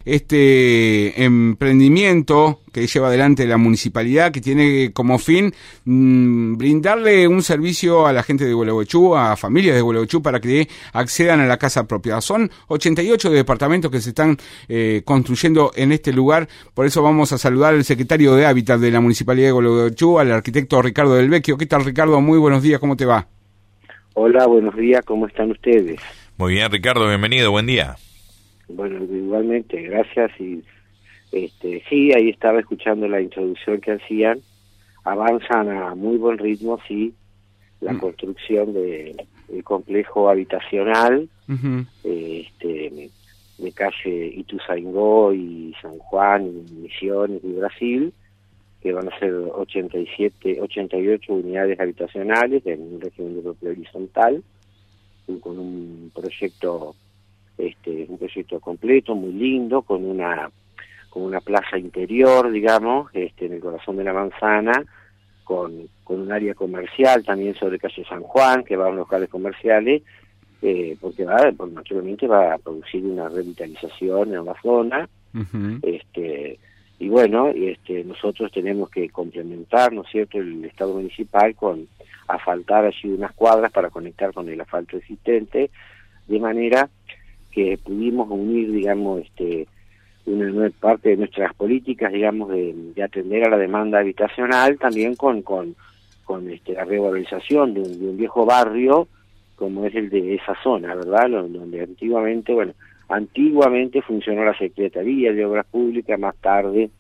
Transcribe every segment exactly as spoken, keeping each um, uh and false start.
este emprendimiento que lleva adelante la municipalidad, que tiene como fin mmm, brindarle un servicio a la gente de Gualeguaychú, a familias de Gualeguaychú, para que accedan a la casa propia. Son ochenta y ocho departamentos que se están eh, construyendo en este lugar. Por eso vamos a saludar al secretario de Hábitat de la Municipalidad de Gualeguaychú, al arquitecto Ricardo Del Vecchio. ¿Qué tal, Ricardo? Muy buenos días, ¿cómo te va? Hola, buenos días, ¿cómo están ustedes? Muy bien, Ricardo, bienvenido, buen día. Bueno, igualmente, gracias. Y este sí, ahí estaba escuchando la introducción que hacían. Avanzan a muy buen ritmo, sí, la mm. construcción de el complejo habitacional uh-huh. eh, este, de calle Ituzaingó y San Juan, y Misiones y Brasil, que van a ser ochenta y siete, ochenta y ocho unidades habitacionales en un régimen de propiedad horizontal, con un proyecto, este, un proyecto completo, muy lindo, con una, con una plaza interior, digamos, este, en el corazón de la manzana, con, con un área comercial también sobre calle San Juan, que va a los locales comerciales, eh, porque va, pues, naturalmente va a producir una revitalización en la zona, uh-huh. este y bueno, este, nosotros tenemos que complementar, ¿no es cierto?, el Estado municipal con asfaltar allí unas cuadras para conectar con el asfalto existente, de manera que pudimos unir, digamos, este, una, una parte de nuestras políticas, digamos, de, de atender a la demanda habitacional, también con con, con este, la revalorización de un, de un viejo barrio, como es el de esa zona, ¿verdad?, donde antiguamente, bueno, Antiguamente funcionó la Secretaría de Obras Públicas, más tarde,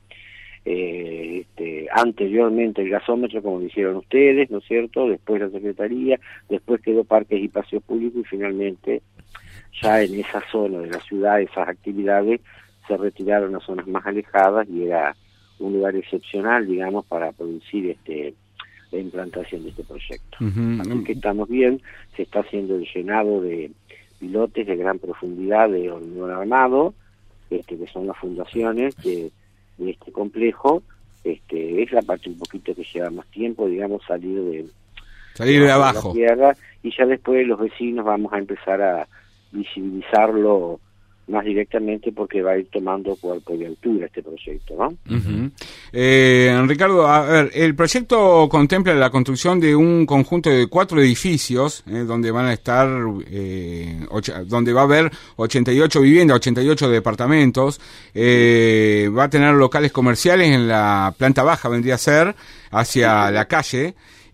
eh, este, anteriormente el gasómetro, como lo hicieron ustedes, ¿no es cierto?, después la Secretaría, después quedó Parques y Paseos Públicos, y finalmente, ya en esa zona de la ciudad, esas actividades se retiraron a zonas más alejadas, y era un lugar excepcional, digamos, para producir este la implantación de este proyecto. Uh-huh. Así que estamos bien, se está haciendo el llenado de pilotes de gran profundidad de hormigón armado, este, que son las fundaciones de, de este complejo. Este, es la parte un poquito que lleva más tiempo, digamos, salir de salir de, de abajo, la tierra, y ya después los vecinos vamos a empezar a visibilizarlo más directamente, porque va a ir tomando cuerpo y altura este proyecto, ¿no? Uh-huh. Eh, Ricardo, a ver, el proyecto contempla la construcción de un conjunto de cuatro edificios, eh, donde van a estar, eh, och- donde va a haber ochenta y ocho viviendas, ochenta y ocho departamentos, eh, va a tener locales comerciales en la planta baja, vendría a ser, hacia uh-huh. la calle,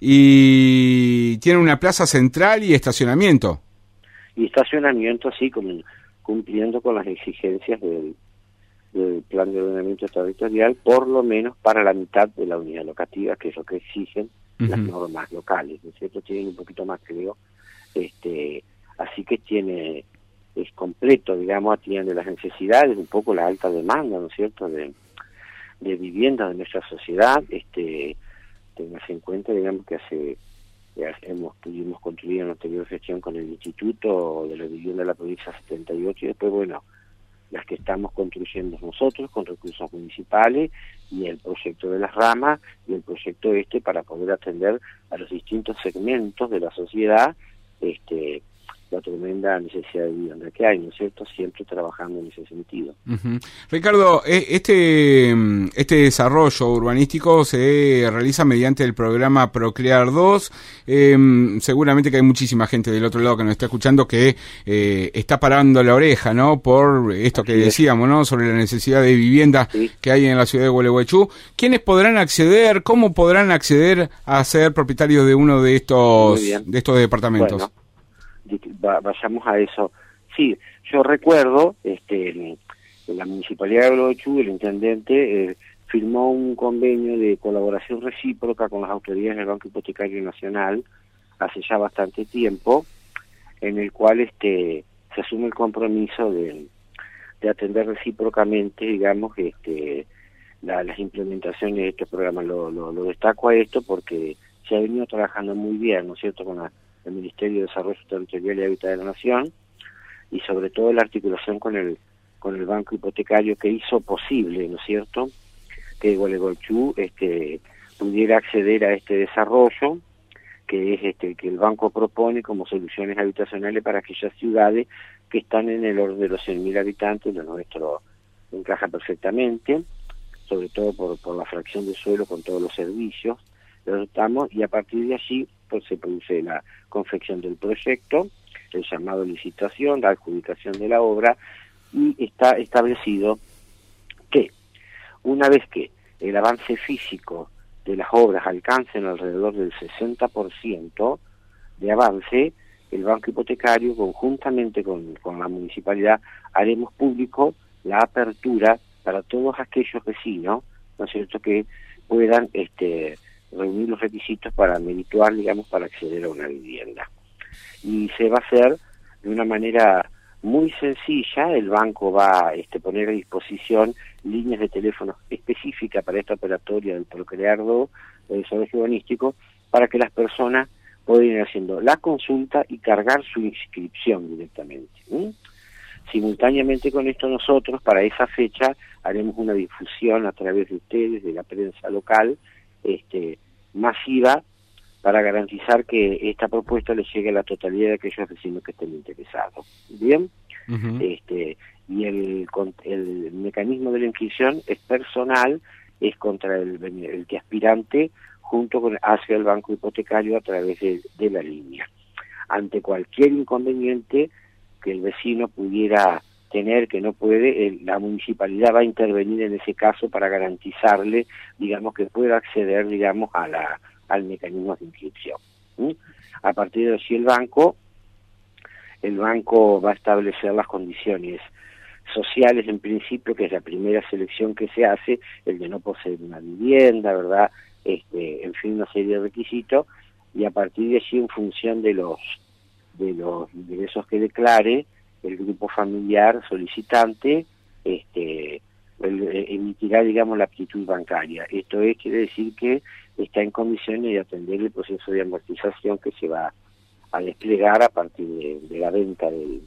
y tiene una plaza central y estacionamiento. Y estacionamiento, sí, como cumpliendo con las exigencias del, del plan de ordenamiento territorial, por lo menos para la mitad de la unidad locativa, que es lo que exigen uh-huh. las normas locales, ¿no es cierto? Tienen un poquito más, creo, este, así que tiene, es completo, digamos, atiende las necesidades, un poco la alta demanda, ¿no es cierto?, de, de vivienda de nuestra sociedad. Este, tengas en cuenta, digamos, que hace Ya hemos pudimos construir en la anterior gestión con el Instituto de la Vivienda de la Provincia setenta y ocho, y después, bueno, las que estamos construyendo nosotros con recursos municipales, y el proyecto de las ramas, y el proyecto este, para poder atender a los distintos segmentos de la sociedad, este la tremenda necesidad de vivienda que hay, ¿no es cierto?, siempre trabajando en ese sentido. Uh-huh. Ricardo, este este desarrollo urbanístico se realiza mediante el programa Procrear dos. Eh, seguramente que hay muchísima gente del otro lado que nos está escuchando que eh, está parando la oreja, ¿no?, por esto que decíamos, ¿no?, sobre la necesidad de vivienda sí. que hay en la ciudad de Gualeguaychú. ¿Quiénes podrán acceder? ¿Cómo podrán acceder a ser propietarios de uno de estos de estos departamentos? Bueno. Vayamos a eso. Sí, yo recuerdo, este, en la Municipalidad de Gualeguaychú, el intendente eh, firmó un convenio de colaboración recíproca con las autoridades del Banco Hipotecario Nacional hace ya bastante tiempo, en el cual este se asume el compromiso de, de atender recíprocamente, digamos, este la, las implementaciones de estos programas. Lo, lo, lo destaco a esto porque se ha venido trabajando muy bien, ¿no es cierto?, con la el Ministerio de Desarrollo Territorial y Hábitat de la Nación, y sobre todo la articulación con el con el Banco Hipotecario, que hizo posible, ¿no es cierto?, que Gualeguaychú este, pudiera acceder a este desarrollo, que es este que el banco propone como soluciones habitacionales para aquellas ciudades que están en el orden de los cien mil habitantes de nuestro encaja perfectamente, sobre todo por, por la fracción de suelo con todos los servicios, lo adoptamos y a partir de allí pues se produce la confección del proyecto, el llamado a licitación, la adjudicación de la obra, y está establecido que una vez que el avance físico de las obras alcancen alrededor del sesenta por ciento de avance, el Banco Hipotecario, conjuntamente con, con la municipalidad, haremos público la apertura para todos aquellos vecinos, ¿no es cierto?, que puedan este, reunir los requisitos para merituar, digamos, para acceder a una vivienda. Y se va a hacer de una manera muy sencilla. El banco va a este, poner a disposición líneas de teléfono específicas para esta operatoria del Procrear dos, del desarrollo urbanístico, para que las personas puedan ir haciendo la consulta y cargar su inscripción directamente. ¿sí? Simultáneamente con esto nosotros, para esa fecha, haremos una difusión a través de ustedes, de la prensa local, este, masiva, para garantizar que esta propuesta le llegue a la totalidad de aquellos vecinos que estén interesados. ¿Bien? Uh-huh. Este, y el, el mecanismo de la inscripción es personal, es contra el, el que aspirante, junto con hacia el Banco Hipotecario a través de, de la línea. Ante cualquier inconveniente que el vecino pudiera tener, que no puede, el, la municipalidad va a intervenir en ese caso para garantizarle, digamos, que pueda acceder, digamos, a la al mecanismo de inscripción. ¿sí? A partir de allí el banco, el banco va a establecer las condiciones sociales en principio, que es la primera selección que se hace, el de no poseer una vivienda, ¿verdad? Este, en fin, una serie de requisitos, y a partir de allí, en función de los de los ingresos que declare el grupo familiar solicitante, este el, emitirá, digamos, la aptitud bancaria. Esto es, quiere decir que está en condiciones de atender el proceso de amortización que se va a desplegar a partir de, de la venta del,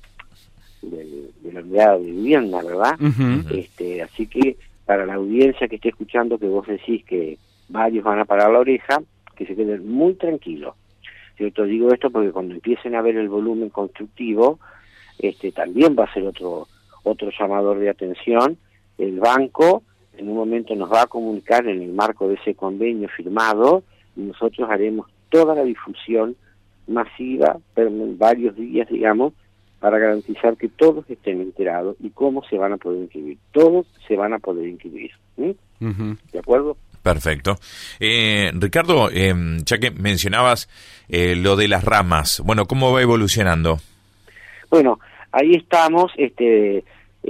del, de la unidad de vivienda, ¿verdad? Uh-huh. Este, así que para la audiencia que esté escuchando, que vos decís que varios van a parar la oreja, que se queden muy tranquilos. Yo te digo esto porque cuando empiecen a ver el volumen constructivo, este también va a ser otro otro llamador de atención. El banco en un momento nos va a comunicar en el marco de ese convenio firmado y nosotros haremos toda la difusión masiva, pero en varios días, digamos, para garantizar que todos estén enterados y cómo se van a poder inscribir. Todos se van a poder inscribir. ¿sí? Uh-huh. ¿De acuerdo? Perfecto. Eh, Ricardo, eh, ya que mencionabas eh, lo de las ramas, bueno, ¿cómo va evolucionando? Bueno, ahí estamos este,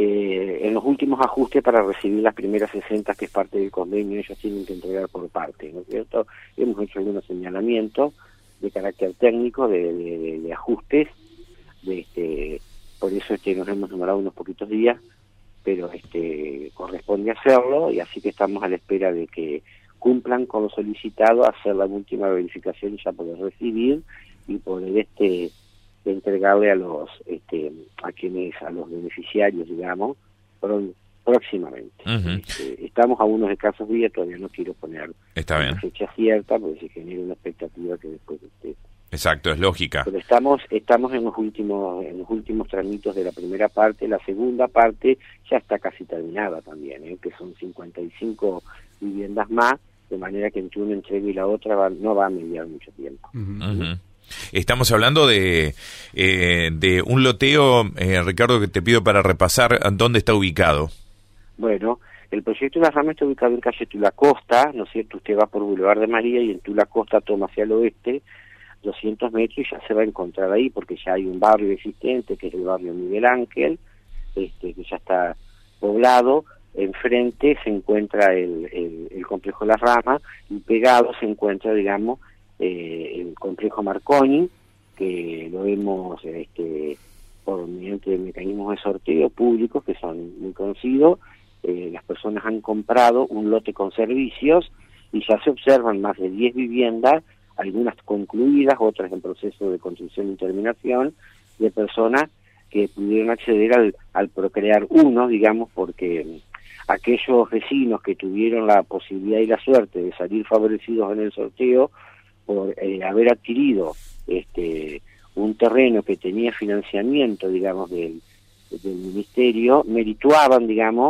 eh, en los últimos ajustes para recibir las primeras sesenta, que es parte del convenio. Ellos tienen que entregar por parte, ¿no es cierto? Hemos hecho algunos señalamientos de carácter técnico, de, de, de, de ajustes, de este, por eso este, nos hemos demorado unos poquitos días, pero este corresponde hacerlo, y así que estamos a la espera de que cumplan con lo solicitado, hacer la última verificación y ya poder recibir y poder este entregarle a los este a quienes a los beneficiarios, digamos, pro, próximamente. Uh-huh. Este, estamos a unos escasos días, todavía no quiero poner Está bien. una fecha cierta porque se genera una expectativa que después este, exacto, es lógica. Pero estamos estamos en los últimos en los últimos tramitos de la primera parte. La segunda parte ya está casi terminada también, ¿eh? que son cincuenta y cinco viviendas más, de manera que entre una entrega y la otra va, no va a mediar mucho tiempo. Uh-huh. Uh-huh. Estamos hablando de eh, de un loteo, eh, Ricardo, que te pido para repasar dónde está ubicado. Bueno, el proyecto de la rama está ubicado en calle Tula Costa, ¿no es cierto? Usted va por Boulevard de María y en Tula Costa toma hacia el oeste doscientos metros y ya se va a encontrar ahí, porque ya hay un barrio existente, que es el barrio Miguel Ángel, este que ya está poblado. Enfrente se encuentra el, el, el complejo La Rama, y pegado se encuentra, digamos, eh, el complejo Marconi, que lo vemos este, por mediante mecanismos de sorteo públicos que son muy conocidos. Eh, las personas han comprado un lote con servicios y ya se observan más de diez viviendas, algunas concluidas, otras en proceso de construcción y terminación, de personas que pudieron acceder al, al Procrear uno, digamos, porque aquellos vecinos que tuvieron la posibilidad y la suerte de salir favorecidos en el sorteo por eh, haber adquirido este un terreno que tenía financiamiento, digamos, del, del ministerio, merituaban, digamos,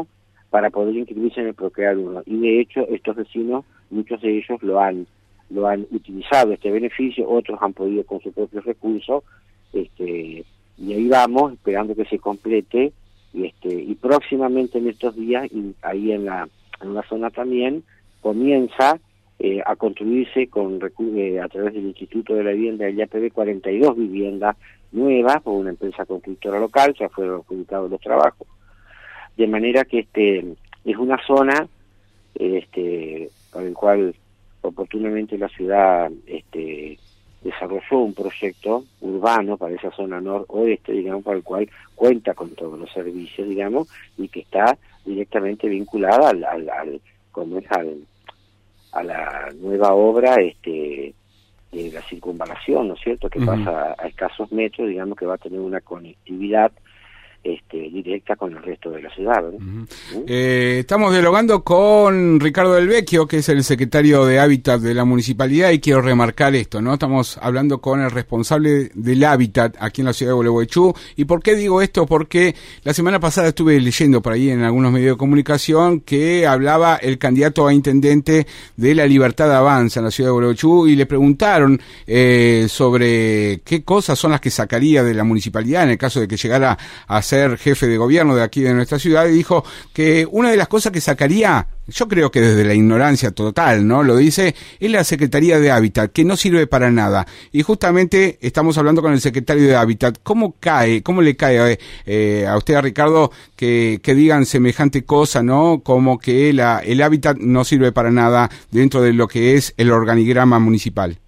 para poder inscribirse en el Procrear uno. Y de hecho, estos vecinos, muchos de ellos lo han lo han utilizado este beneficio, otros han podido con sus propios recursos, este, y ahí vamos, esperando que se complete, y este y próximamente en estos días, y ahí en la, en la zona también, comienza eh, a construirse con eh, a través del Instituto de la Vivienda del I A P B cuarenta y dos viviendas nuevas por una empresa constructora local, ya fueron adjudicados los trabajos, de manera que este es una zona este para el cual oportunamente la ciudad este desarrolló un proyecto urbano para esa zona noroeste, digamos, para el cual cuenta con todos los servicios, digamos, y que está directamente vinculada al, al, al, como es al a la nueva obra este de la circunvalación, ¿no es cierto?, que uh-huh. pasa a escasos metros, digamos, que va a tener una conectividad este, directa con el resto de la ciudad, ¿no? Uh-huh. ¿Sí? Eh, estamos dialogando con Ricardo Del Vecchio, que es el secretario de Hábitat de la Municipalidad, y quiero remarcar esto, ¿no? Estamos hablando con el responsable del Hábitat aquí en la ciudad de Gualeguaychú. ¿Y por qué digo esto? Porque la semana pasada estuve leyendo por ahí en algunos medios de comunicación que hablaba el candidato a intendente de La Libertad Avanza en la ciudad de Gualeguaychú, y le preguntaron eh, sobre qué cosas son las que sacaría de la municipalidad en el caso de que llegara a ser jefe de gobierno de aquí de nuestra ciudad, y dijo que una de las cosas que sacaría, yo creo que desde la ignorancia total, ¿no? Lo dice, es la Secretaría de Hábitat, que no sirve para nada. Y justamente estamos hablando con el secretario de Hábitat. ¿Cómo cae, cómo le cae eh, a usted, a Ricardo, que, que digan semejante cosa, ¿no? Como que la, el Hábitat no sirve para nada dentro de lo que es el organigrama municipal?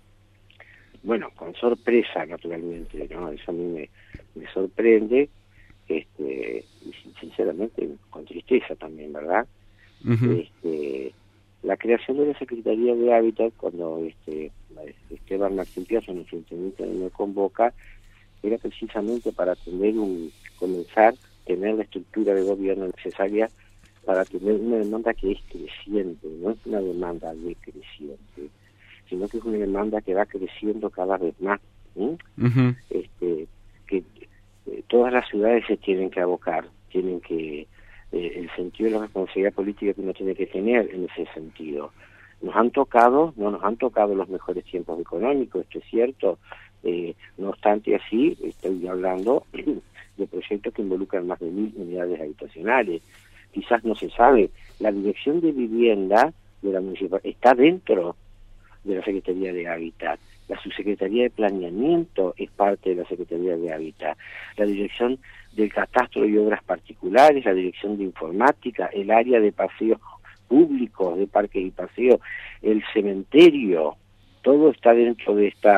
Bueno, con sorpresa, naturalmente, ¿no? Eso a mí me, me sorprende. Este, y sinceramente con tristeza también, ¿verdad? Uh-huh. Este, la creación de la Secretaría de Hábitat, cuando este Esteban Martín Piazza, nuestro intendente, me convoca, era precisamente para tener un, comenzar, tener la estructura de gobierno necesaria para tener una demanda que es creciente, no es una demanda decreciente, sino que es una demanda que va creciendo cada vez más. ¿sí? Uh-huh. Este, que todas las ciudades se tienen que abocar, tienen que, eh, el sentido de la responsabilidad política que uno tiene que tener en ese sentido. Nos han tocado, no nos han tocado los mejores tiempos económicos, esto es cierto, eh, no obstante así, estoy hablando de proyectos que involucran más de mil unidades habitacionales. Quizás no se sabe, la dirección de vivienda de la municipalidad está dentro de la Secretaría de Hábitat. La Subsecretaría de Planeamiento es parte de la Secretaría de Hábitat. La Dirección del Catastro y Obras Particulares, la Dirección de Informática, el área de paseos públicos, de parques y paseos, el cementerio, todo está dentro de esta,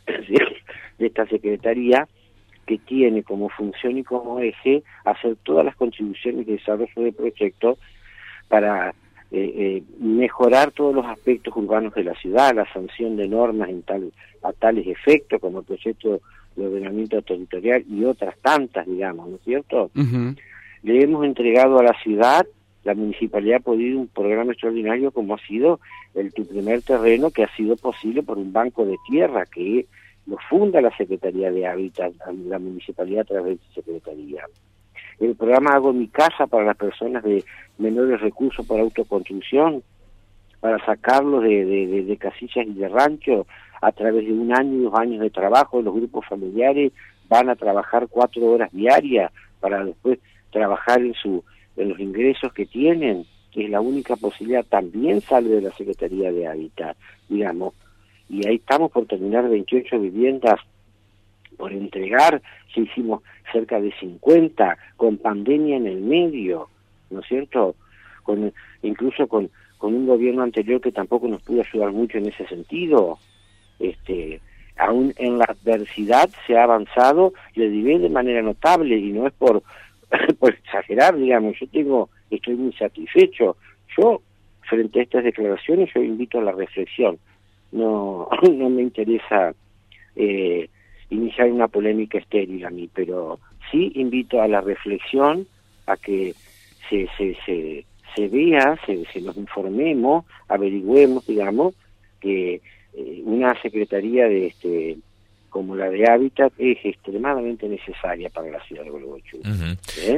de esta Secretaría, que tiene como función y como eje hacer todas las contribuciones de desarrollo de proyectos para Eh, eh, mejorar todos los aspectos urbanos de la ciudad, la sanción de normas en tal, a tales efectos, como el proyecto de ordenamiento territorial y otras tantas, digamos, ¿no es cierto? Uh-huh. Le hemos entregado a la ciudad, la municipalidad ha podido un programa extraordinario como ha sido el Tu Primer Terreno, que ha sido posible por un banco de tierra que lo funda la Secretaría de Hábitat, la municipalidad a través de su secretaría. El programa Hago Mi Casa para las personas de menores recursos para autoconstrucción, para sacarlos de, de, de, de casillas y de rancho, a través de un año y dos años de trabajo, los grupos familiares van a trabajar cuatro horas diarias para después trabajar en su en los ingresos que tienen, que es la única posibilidad, también sale de la Secretaría de Hábitat, digamos, y ahí estamos por terminar veintiocho viviendas por entregar, ya hicimos cerca de cincuenta, con pandemia en el medio, ¿no es cierto? Con incluso con, con un gobierno anterior que tampoco nos pudo ayudar mucho en ese sentido. Este, aún en la adversidad se ha avanzado, le diré de manera notable, y no es por, por exagerar, digamos, yo tengo, estoy muy satisfecho. Yo, frente a estas declaraciones, yo invito a la reflexión. No, no me interesa eh, iniciar una polémica estéril a mí, pero sí invito a la reflexión, a que se se se, se vea, se, se nos informemos, averigüemos, digamos, que eh, una secretaría de este como la de Hábitat es extremadamente necesaria para la ciudad de Gualeguaychú. Uh-huh. ¿Eh?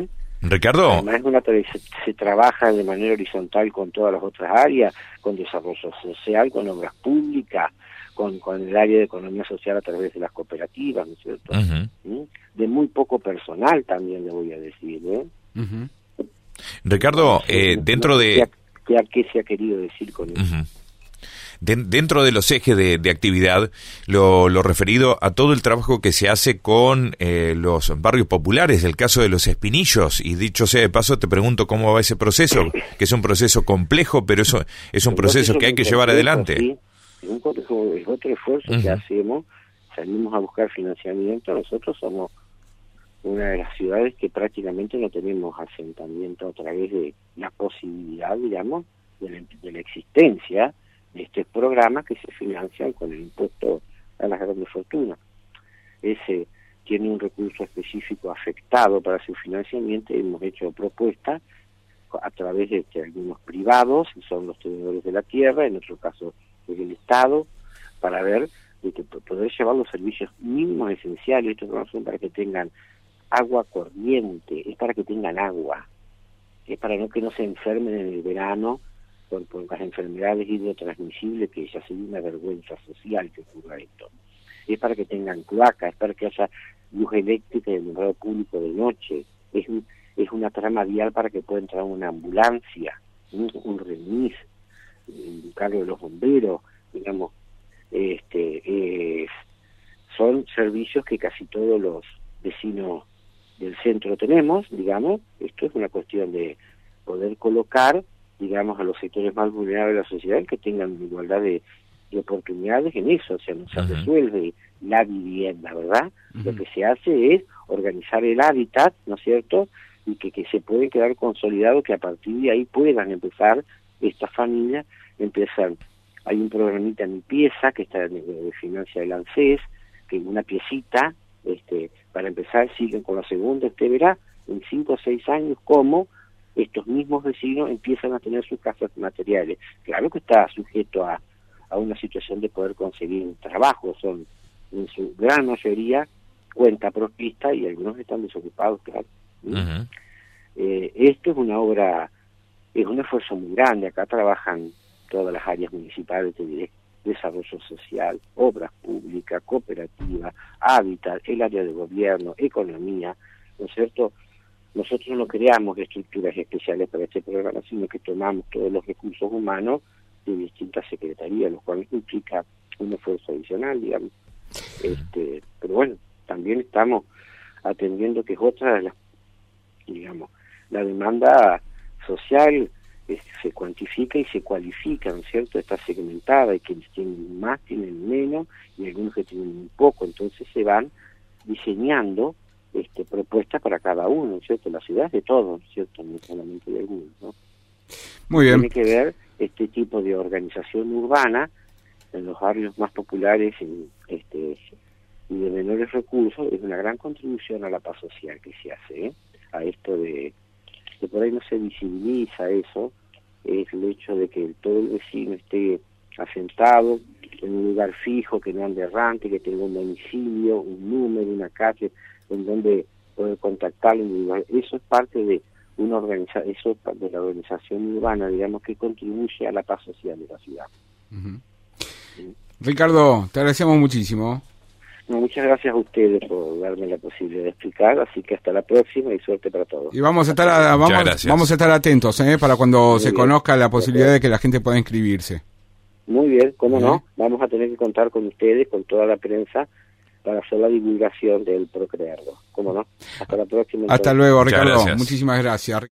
Ricardo. Además, es una, se, se trabaja de manera horizontal con todas las otras áreas, con desarrollo social, con obras públicas, con, con el área de economía social a través de las cooperativas, ¿no es cierto? Uh-huh. ¿Mm? De muy poco personal también, le voy a decir, ¿eh? Uh-huh. Ricardo, eh, dentro no sé de... ¿Qué, qué se ha querido decir con eso? Uh-huh. De, dentro de los ejes de, de actividad, lo, lo referido a todo el trabajo que se hace con eh, los barrios populares, el caso de los Espinillos, y dicho sea de paso, te pregunto cómo va ese proceso, que es un proceso complejo, pero eso es un el proceso que hay que llevar adelante. Sí, es, un, es otro esfuerzo uh-huh. que hacemos, salimos a buscar financiamiento, nosotros somos una de las ciudades que prácticamente no tenemos asentamiento a través de la posibilidad, digamos, de la, de la existencia de estos programas que se financian con el impuesto a las grandes fortunas. Ese tiene un recurso específico afectado para su financiamiento y hemos hecho propuestas a través de este, algunos privados, que son los tenedores de la tierra, en otro caso es el Estado, para ver de que poder llevar los servicios mínimos esenciales. Estos no son para que tengan agua corriente, es para que tengan agua, es para no que no se enfermen en el verano por, por las enfermedades hidrotransmisibles, que ya sería una vergüenza social que ocurra esto. Es para que tengan cloaca, es para que haya luz eléctrica y alumbrado público de noche, es, un, es una trama vial para que pueda entrar una ambulancia, un, un remis, un cargo de los bomberos, digamos, este eh, son servicios que casi todos los vecinos del centro tenemos, digamos. Esto es una cuestión de poder colocar, digamos, a los sectores más vulnerables de la sociedad que tengan igualdad de, de oportunidades en eso. O sea, no se uh-huh. resuelve la vivienda, ¿verdad? Uh-huh. Lo que se hace es organizar el hábitat, ¿no es cierto?, y que, que se pueden quedar consolidados, que a partir de ahí puedan empezar estas familias, empiezan. Hay un programita Mi Pieza que está de, de financia del ANSES, que una piecita, este, para empezar, siguen con la segunda. Usted verá en cinco o seis años cómo estos mismos vecinos empiezan a tener sus casas materiales. Claro que está sujeto a, a una situación de poder conseguir un trabajo, son en su gran mayoría cuenta propista y algunos están desocupados, claro. Uh-huh. Eh, esto es una obra, es un esfuerzo muy grande. Acá trabajan todas las áreas municipales de desarrollo social, obras públicas, cooperativas, hábitat, el área de gobierno, economía, ¿no es cierto? Nosotros no creamos estructuras especiales para este programa, sino que tomamos todos los recursos humanos de distintas secretarías, lo cual implica un esfuerzo adicional, digamos. Este, pero bueno, también estamos atendiendo que es otra de las, digamos, la demanda social eh, se cuantifica y se cualifica, ¿no es cierto? Está segmentada y quienes tienen más tienen menos y algunos que tienen un poco, entonces se van diseñando este, propuestas para cada uno, ¿no es cierto? La ciudad es de todos, ¿no es cierto? No solamente de algunos, ¿no? Muy bien. Tiene que ver este tipo de organización urbana en los barrios más populares y, este, y de menores recursos, es una gran contribución a la paz social que se hace, ¿eh? A esto de que por ahí no se visibiliza eso, es el hecho de que todo el vecino esté asentado en un lugar fijo, que no ande errante, que tenga un domicilio, un número, una calle en donde poder contactarlo. Eso es parte de una organización, eso es parte de la organización urbana, digamos, que contribuye a la paz social de la ciudad. Uh-huh. ¿Sí? Ricardo, te agradecemos muchísimo. No, muchas gracias a ustedes por darme la posibilidad de explicar, así que hasta la próxima y suerte para todos. Y vamos a estar a, vamos, vamos a estar atentos, ¿eh? Para cuando Muy se bien. conozca la posibilidad de que la gente pueda inscribirse. Muy bien, cómo ¿Sí? no, vamos a tener que contar con ustedes, con toda la prensa, para hacer la divulgación del Procrear dos, cómo no. Hasta la próxima. Hasta entonces. luego, Ricardo, muchísimas gracias.